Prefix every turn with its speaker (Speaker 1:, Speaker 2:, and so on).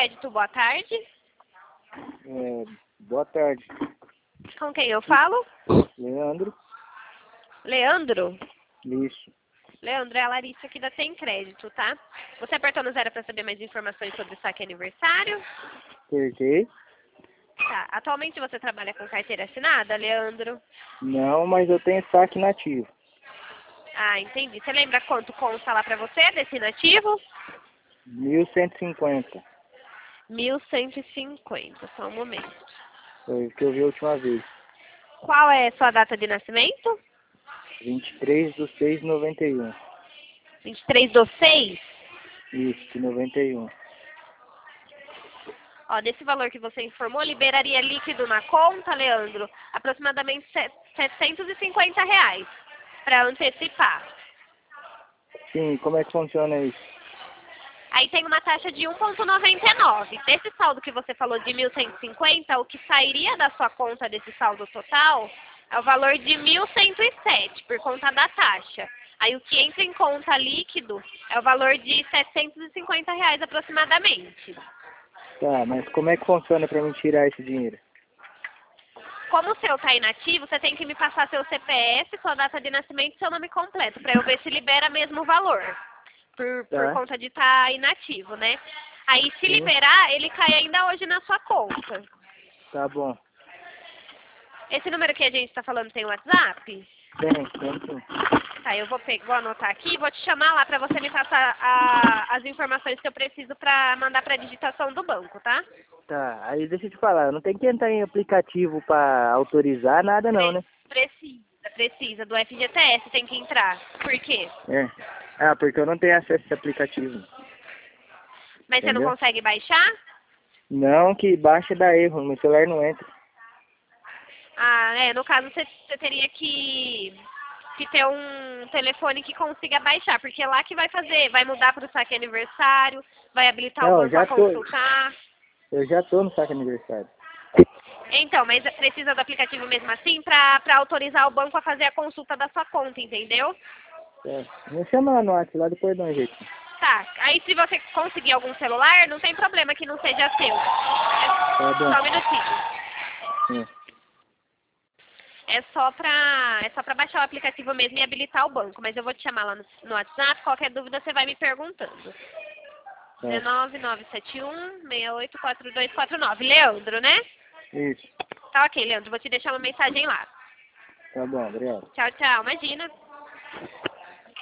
Speaker 1: Crédito, boa tarde.
Speaker 2: Boa tarde.
Speaker 1: Com quem eu falo?
Speaker 2: Leandro.
Speaker 1: Leandro?
Speaker 2: Isso.
Speaker 1: Leandro, é a Larissa aqui da Tem Crédito, tá? Você apertou no 0 para saber mais informações sobre o saque aniversário?
Speaker 2: Apertei.
Speaker 1: Tá. Atualmente você trabalha com carteira assinada, Leandro?
Speaker 2: Não, mas eu tenho saque nativo.
Speaker 1: Ah, entendi. Você lembra quanto consta lá pra você desse inativo?
Speaker 2: 1.150.
Speaker 1: 1.150, só um momento.
Speaker 2: Foi o que eu vi a última vez.
Speaker 1: Qual é a sua data de nascimento?
Speaker 2: 23/6/91.
Speaker 1: 23/6?
Speaker 2: Isso, de 91.
Speaker 1: Ó, desse valor que você informou, liberaria líquido na conta, Leandro, aproximadamente R$ 750 para antecipar.
Speaker 2: Sim, como é que funciona isso?
Speaker 1: Aí tem uma taxa de 1,99. Desse saldo que você falou de 1.150, o que sairia da sua conta desse saldo total é o valor de 1.107 por conta da taxa. Aí o que entra em conta líquido é o valor de R$ 750 aproximadamente.
Speaker 2: Tá, mas como é que funciona para mim tirar esse dinheiro?
Speaker 1: Como o seu está inativo, você tem que me passar seu CPF, sua data de nascimento e seu nome completo, para eu ver se libera mesmo o valor. Por conta de estar inativo, né? Aí, se liberar, ele cai ainda hoje na sua conta.
Speaker 2: Tá bom.
Speaker 1: Esse número que a gente está falando tem WhatsApp?
Speaker 2: Tem sim.
Speaker 1: Tá, eu vou anotar aqui e vou te chamar lá para você me passar as informações que eu preciso para mandar para a digitação do banco, tá?
Speaker 2: Tá, aí deixa eu te falar, eu não tenho que entrar em aplicativo para autorizar nada não, né?
Speaker 1: Precisa. Do FGTS tem que entrar. Por quê?
Speaker 2: Ah, porque eu não tenho acesso a esse aplicativo.
Speaker 1: Mas
Speaker 2: Entendeu?
Speaker 1: você não consegue baixar?
Speaker 2: Não, que baixa dá erro, meu celular não entra.
Speaker 1: Ah, no caso você teria que ter um telefone que consiga baixar, porque é lá que vai mudar para o saque aniversário, vai habilitar o banco a consultar.
Speaker 2: Eu já tô no saque aniversário.
Speaker 1: Então, mas precisa do aplicativo mesmo assim para autorizar o banco a fazer a consulta da sua conta, entendeu?
Speaker 2: Me chama lá no WhatsApp, lá depois dá um jeito.
Speaker 1: Tá, aí se você conseguir algum celular, não tem problema que não seja seu.
Speaker 2: Tá bom.
Speaker 1: Só um minutinho. É só pra baixar o aplicativo mesmo e habilitar o banco. Mas eu vou te chamar lá no WhatsApp. Qualquer dúvida você vai me perguntando. 19971684249. Leandro, né?
Speaker 2: Isso.
Speaker 1: Tá ok, Leandro. Vou te deixar uma mensagem lá.
Speaker 2: Tá bom, obrigado.
Speaker 1: Tchau, tchau. Imagina.